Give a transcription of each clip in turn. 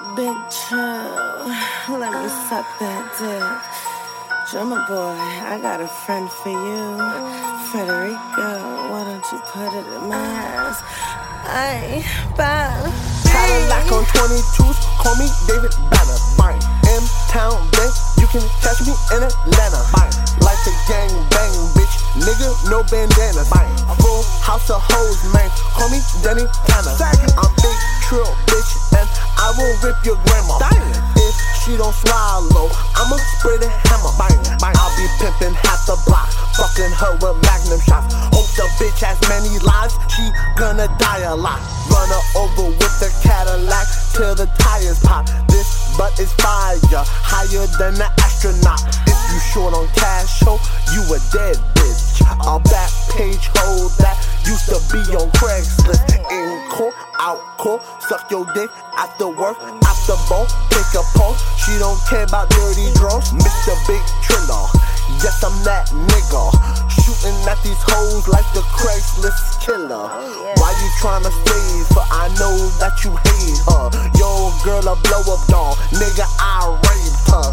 Big chill, let me suck that dick. Drummer boy, I got a friend for you. Federico, why don't you put it in my ass? Ay, bye. Cadillac on 22s, call me David Banner. Bang. M-Town, bitch, you can catch me in Atlanta. Bang. Like the gang bang, bitch, nigga, no bandanas. Bang. Full house of hoes, man, call me Danny Tanner. I'm big trill, bitch, and I will rip your grandma. If she don't swallow, I'ma spray the hammer. Bang, bang. I'll be pimping half the block, fucking her with magnum shots. Hope the bitch has many lives, she gonna die a lot. Run her over with the Cadillac till the tires pop. This butt is fire, higher than an astronaut. If you short on cash, ho, you a dead bitch. A back page hoe that used to be on Craigslist. In court, out court, suck your dick after work, after ball, take a pulse. She don't care about dirty draws. Mr. Big Triller, yes I'm that nigga. Shooting at these hoes like the Craigslist killer. Why you tryna save her? I know that you hate her. Yo girl a blow up doll, nigga I raped her.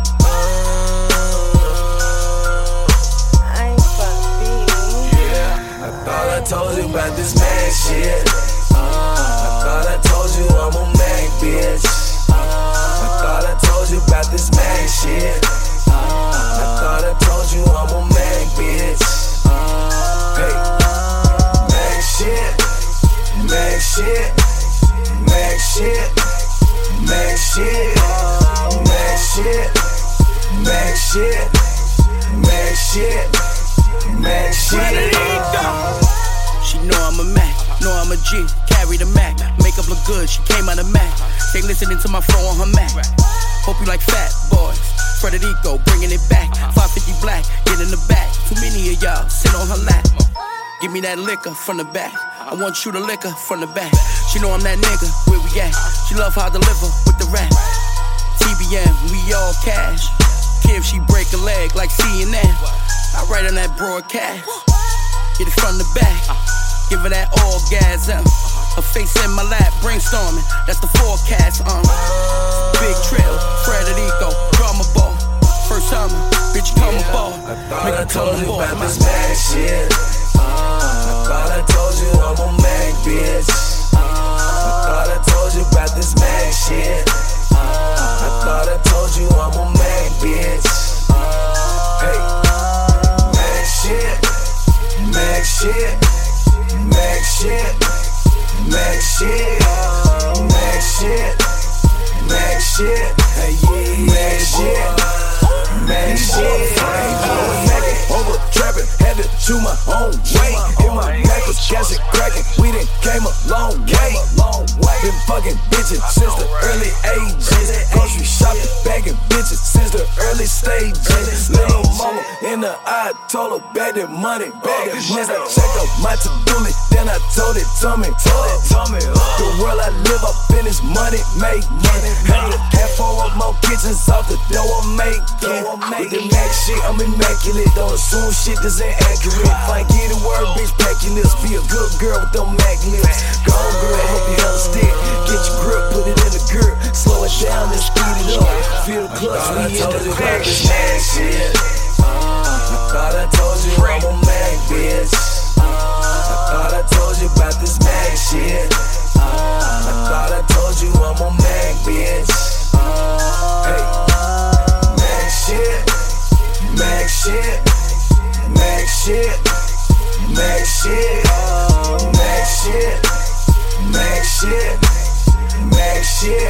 I ain't fuck Yeah, I thought I told you about this man shit. I thought I told you I'm a man, bitch. I thought I told you about this man shit. I thought I told you I'm a man, bitch. Hey, man shit, man shit, man shit, man shit, man shit, man shit, man shit, man shit. She know I'm a Mac, know I'm a G, carry the Mac. Makeup look good, she came out of Mac. They listening to my flow on her Mac. Hope you like fat boys. Federico, bringing it back. 550 black, get in the back. Too many of y'all sit on her lap. Give me that liquor from the back. I want you to liquor from the back. She know I'm that nigga, where we at? She love how I deliver with the rap. TBM, we all cash. Care if she break a leg like CNN. I write on that broadcast. Get it from the back. Give her that orgasm. Her face in my lap, brainstorming. That's the forecast. Big Trill, Federico, drummer ball. First summer, bitch, come aboard. I thought I told you about this man shit. I thought I told you I'm a man, bitch. I thought I told you about this man shit. I thought I told you I'm a man, bitch. Hey, man shit, man shit, man shit, man shit, man shit, man shit, hey yeah, man shit, man shit. Over trapping, had to chew my own weight. In my neck was gas and cracking, we done came a long way. Been fucking bitches since the early ages. Grocery shopping, bagging bitches since the early stages. Little mama in the eye told her bag that money, bag that money. I check up my to-do list, then I told it to me. The world I live up in is money making. Had 4 more kitchens off the door I'm making. With the max shit, I'm immaculate. Don't assume shit that's inaccurate. If I get a word, bitch, pack your lips. Be a good girl with them mag lips. Go girl, hope you understand. Get your grip, put it in the grip. Slow it down and speed it up. Feel the clutch, we in the crack. Shit. I thought I told you I'm a mag, bitch. I thought I told you about this mag shit. I thought I told you I'm a mag, bitch. Hey, mag shit, mag shit, mag shit, mag shit, mag shit, mag shit, mag shit,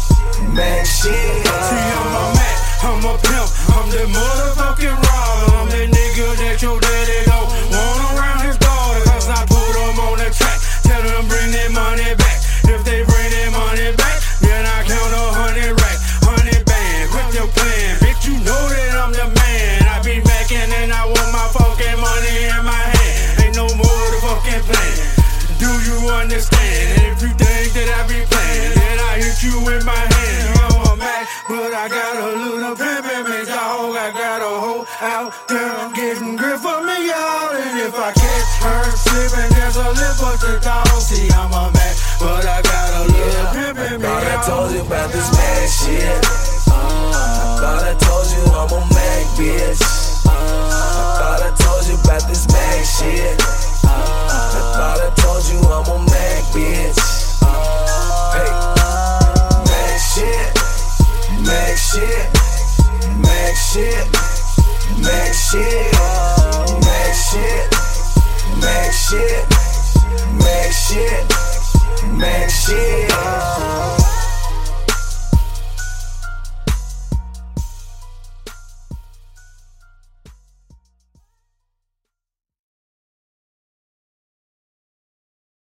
mag shit. See, I'm a Mac, I'm a pimp, I'm that motherfucking robber. I'm that nigga that your daddy don't want around his daughter. Cause I put them on the track, tell them bring their money back. If they bring their money back, then I count 100 racks, 100 bands. Quit your plan, bitch, you know that I'm the man. I be macking and I want my fucking money in my hand. Ain't no more the fucking plan. Do you understand? And if you think that I be playing, then I hit you in my hand. I'm a Mac, but I got a little pimpin' me dog. I got a hoe out there getting grip for me, y'all. And if I catch her slipping, there's a lip of the dog. See, I'm a Mac, but I got a little pimpin' me dog. told you about this Mac shit. I thought I told you I'm a Mac bitch. I thought I told you about this Mac shit. I thought I told you I'm a Mac bitch. Hey, Mac shit, Mac shit, Mac shit, Mac shit, Mac shit, Mac shit, Mac shit, Mac shit.